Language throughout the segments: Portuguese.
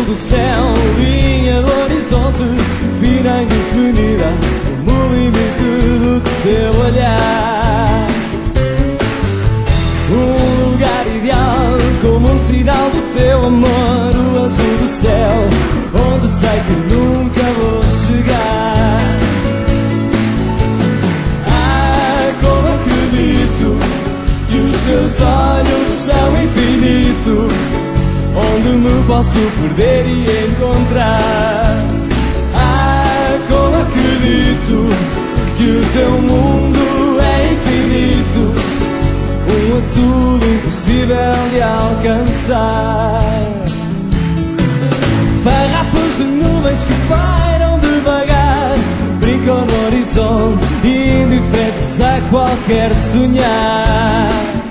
azul do céu, linha do horizonte, fina e indefinida, como o limite do teu olhar. Um lugar ideal, como um sinal do teu amor, o azul do céu, onde sei que nunca vou chegar. Ah, como acredito que os teus olhos são infinito, onde me posso perder e encontrar. Ah, como acredito que o teu mundo é infinito, um azul impossível de alcançar. Farrapos de nuvens que pairam devagar, brincam no horizonte, indiferentes a qualquer sonhar.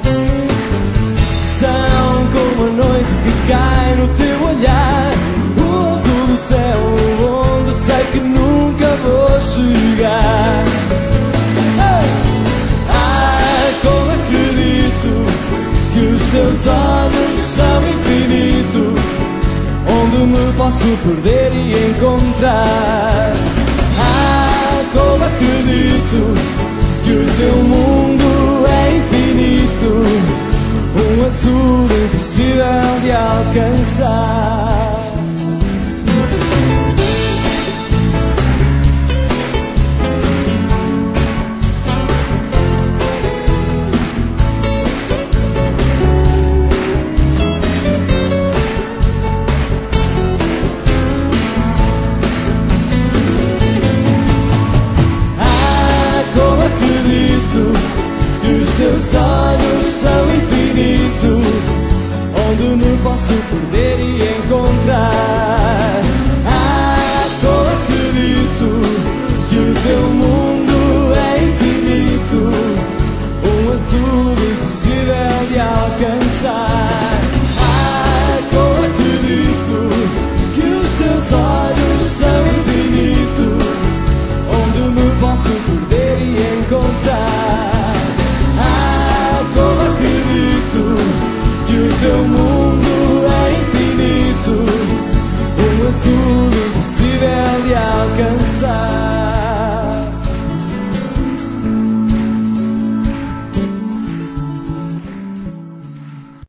São como a noite que cai no teu olhar, o azul do céu, onde sei que nunca vou chegar. Ah, como acredito que os teus olhos são infinito, onde me posso perder e encontrar. Ah, como acredito que o teu mundo é infinito, um azul impossível de alcançar. Ah, como acredito que os teus olhos são infinito, onde me posso perder e encontrar.